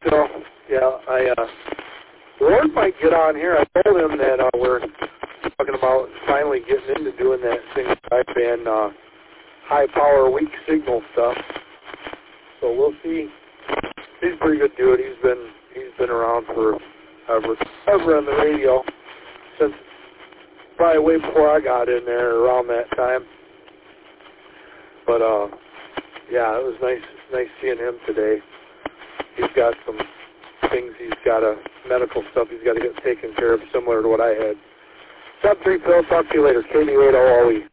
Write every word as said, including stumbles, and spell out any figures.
So, yeah, I, uh, Ward might get on here. I told him that uh, we're talking about finally getting into doing that single sideband uh, high power weak signal stuff. So we'll see. He's a pretty good dude. He's been he's been around for ever ever on the radio since probably way before I got in there around that time. But uh, yeah, it was nice nice seeing him today. He's got some things he's got to, medical stuff he's got to get taken care of, similar to what I had. Sub three Phil, talk to you later. K B eight O O E.